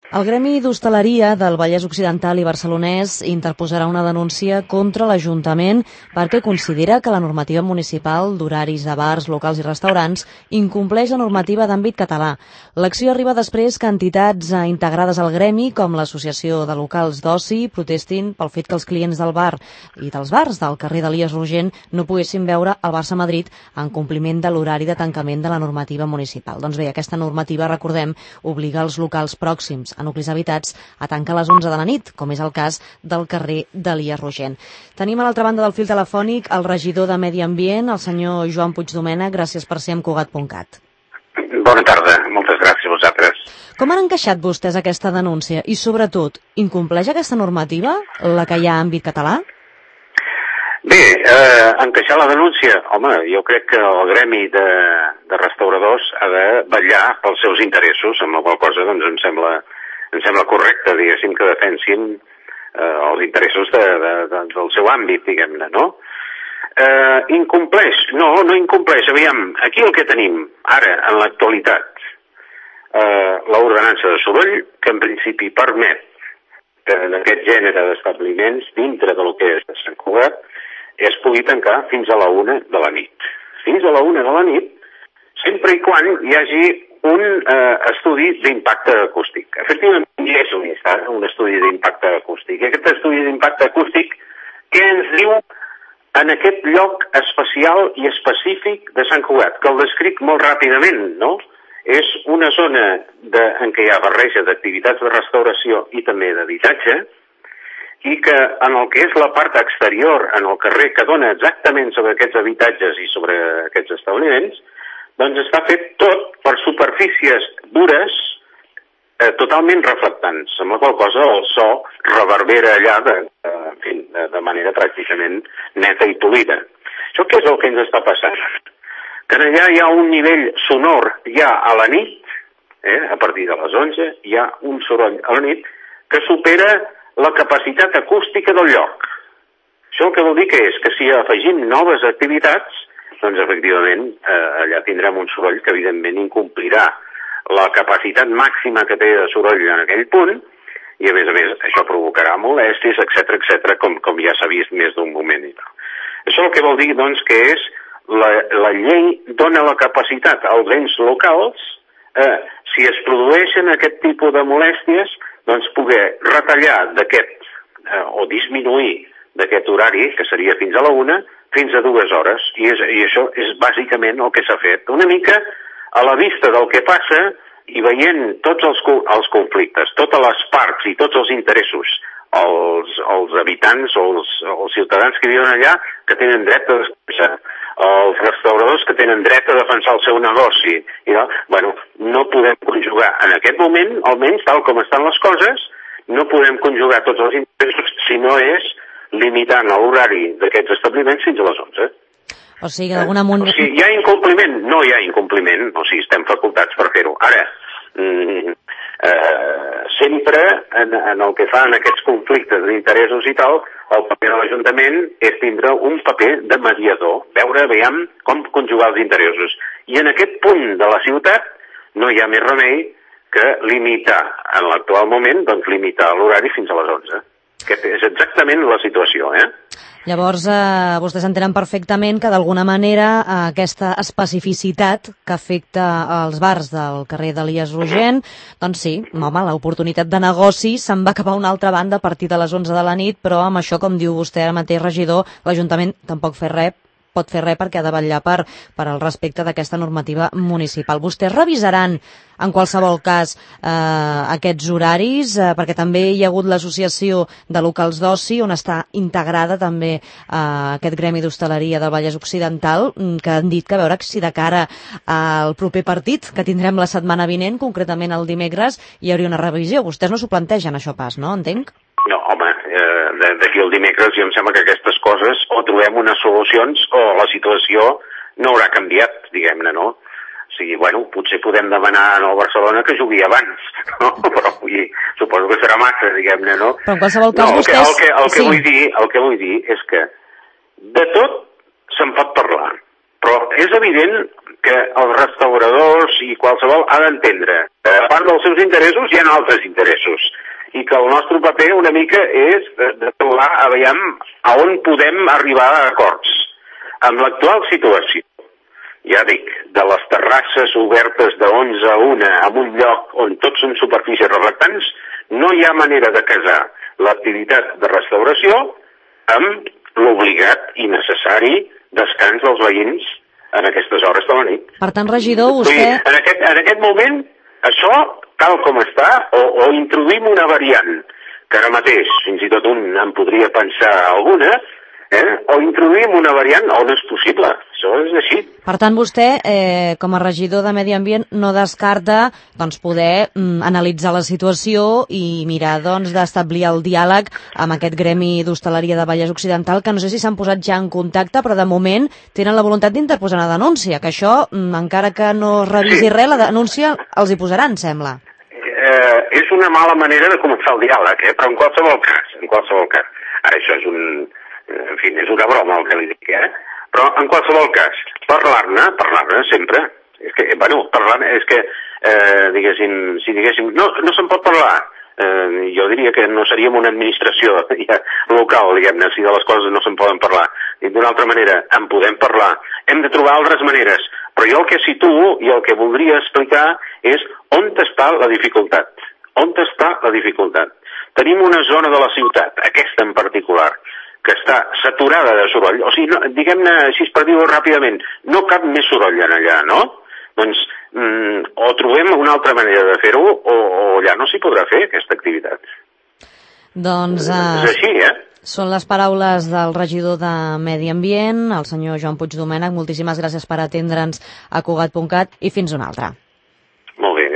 El Gremi d'Hostaleria del Vallès Occidental i Barcelonès interposarà una denúncia contra l'Ajuntament perquè considera que la normativa municipal d'horaris de bars, locals i restaurants incompleix la normativa d'àmbit català. L'acció arriba després que entitats integrades al gremi, com l'Associació de Locals d'Oci, protestin pel fet que els clients del bar i dels bars del carrer d'Elies Rogent no poguessin veure el Barça Madrid en compliment de l'horari de tancament de la normativa municipal. Doncs bé, aquesta normativa, recordem, obliga els locals pròxims a nuclis habitats a tancar a les 11 de la nit, com és el cas del carrer d'Elies Rogent. Tenim a l'altra banda del fil telefònic el regidor de Medi Ambient, el senyor Joan Puigdomènech. Gràcies per ser amb Cugat.cat. Bona tarda, moltes gràcies a vosaltres. Com han encaixat vostès aquesta denúncia? I sobretot, incompleix aquesta normativa, la que hi ha a àmbit català? Bé, encaixar la denúncia, home, jo crec que el gremi de restauradors ha de vetllar pels seus interessos, amb la qual cosa doncs, em sembla correcte, diguéssim, que defensin els interessos del seu àmbit, diguem-ne, no? Incompleix? No incompleix. Aviam, aquí el que tenim ara, en l'actualitat, l'ordenança de soroll, que en principi permet que en aquest gènere d'establiments, dintre del que és Sant Cugat, es pugui tancar fins a la 1 de la nit. Fins a la 1 de la nit, sempre i quan hi hagi un estudi d'impacte acústic. Efectivament, hi és un estudi d'impacte acústic. I aquest estudi d'impacte acústic, què ens diu en aquest lloc especial i específic de Sant Cugat? Que el descric molt ràpidament, no? És una zona en què hi ha barreja d'activitats de restauració i també d'habitatge, i que en el que és la part exterior, en el carrer que dona exactament sobre aquests habitatges i sobre aquests establiments, doncs està fet tot per superfícies dures, totalment reflectants, amb la qual cosa el so reverbera allà de manera pràcticament neta i polida. Això què és el que ens està passant? Que allà hi ha un nivell sonor ja a la nit, a partir de les 11, hi ha un soroll a la nit que supera la capacitat acústica del lloc. Això el que vol dir que és que si afegim noves activitats, doncs efectivament allà tindrem un soroll que evidentment incomplirà la capacitat màxima que té de soroll en aquell punt, i a més això provocarà molèsties, etc, com ja s'ha vist més d'un moment i tal. Això el que vol dir doncs que és la llei dona la capacitat als ens locals, si es produeixen aquest tipus de molèsties, doncs poder retallar o disminuir d'aquest horari, que seria fins a la 1, fins a 2 hores. I això és bàsicament el que s'ha fet. Una mica a la vista del que passa i veient tots els conflictes, totes les parts i tots els interessos, els habitants o els ciutadans que viuen allà, que tenen dret a descansar, els restauradors que tenen dret a defensar el seu negoci. No podem conjugar, en aquest moment, almenys tal com estan les coses, no podem conjugar tots els interessos si no és limitant l'horari d'aquests establiments fins a les 11. O sigui, d'alguna manera... O sigui, hi ha incompliment? No hi ha incompliment, o sigui, estem facultats per fer-ho. Ara, sempre en el que fa en aquests conflictes d'interessos i tal, el paper de l'Ajuntament és tindre un paper de mediador, veure, veiem, com conjugar els interessos. I en aquest punt de la ciutat no hi ha més remei que limitar, en l'actual moment, doncs limitar l'horari fins a les 11. Aquesta és exactament la situació, Llavors, vostès entenen perfectament que d'alguna manera aquesta especificitat que afecta els bars del carrer d'Elies Rogent, doncs sí, home, l'oportunitat de negoci se'n va cap a una altra banda a partir de les 11 de la nit, però amb això, com diu vostè ara mateix, regidor, l'Ajuntament tampoc pot fer res perquè ha de vetllar per al respecte d'aquesta normativa municipal. Vostès revisaran, en qualsevol cas, aquests horaris, perquè també hi ha hagut l'associació de locals d'oci, on està integrada també aquest gremi d'hostaleria del Vallès Occidental, que han dit que a veure si de cara al proper partit que tindrem la setmana vinent, concretament el dimecres, hi hauria una revisió. Vostès no s'ho plantegen, això pas, no? Entenc? No, home, d'aquí al dimecres jo em sembla que aquestes coses o trobem unes solucions o la situació no haurà canviat, diguem-ne, no? O sigui, potser podem demanar al Barcelona que jugui abans, no? Però suposo que serà massa, diguem-ne, no? Però en qualsevol cas vostès... El que vull dir és que de tot se'n pot parlar, però és evident que els restauradors i qualsevol ha d'entendre que a part dels seus interessos hi ha altres interessos i que el nostre paper una mica és de trobar, aviam, a on podem arribar a acords. Amb l'actual situació, ja dic, de les terrasses obertes de 11 a 1 en un lloc on tots són superfícies reflectants, no hi ha manera de casar l'activitat de restauració amb l'obligat i necessari descans dels veïns en aquestes hores de la nit. Per tant, regidor, vostè... En aquest moment, això, tal com està, o introduïm una variant, que ara mateix, fins i tot un en podria pensar alguna, o introduïm una variant on és possible. Això és així. Per tant, vostè, com a regidor de Medi Ambient, no descarta poder analitzar la situació i mirar d'establir el diàleg amb aquest gremi d'hostaleria de Vallès Occidental, que no sé si s'han posat ja en contacte, però de moment tenen la voluntat d'interposar una denúncia, que això, encara que no es revisi res, la denúncia els hi posaran, sembla. És una mala manera de començar el diàleg, però en qualsevol cas. Ara, això és en fi, és una broma el que li dic, però en qualsevol cas, parlar-ne sempre, és que, diguéssim, si diguéssim, no se'n pot parlar, jo diria que no seríem una administració local, diguem-ne, si de les coses no se'n poden parlar. I d'una altra manera, en podem parlar, hem de trobar altres maneres, però jo el que situo i el que voldria explicar és on està la dificultat. On està la dificultat? Tenim una zona de la ciutat, aquesta en particular, que està saturada de soroll, o sigui, diguem-ne així per dir-ho ràpidament, no cap més soroll en allà, no? Doncs o trobem una altra manera de fer-ho o allà no s'hi podrà fer aquesta activitat. Doncs és així, són les paraules del regidor de Medi Ambient, el senyor Joan Puigdomènech. Moltíssimes gràcies per atendre'ns a Cugat.cat i fins una altra. Molt bé.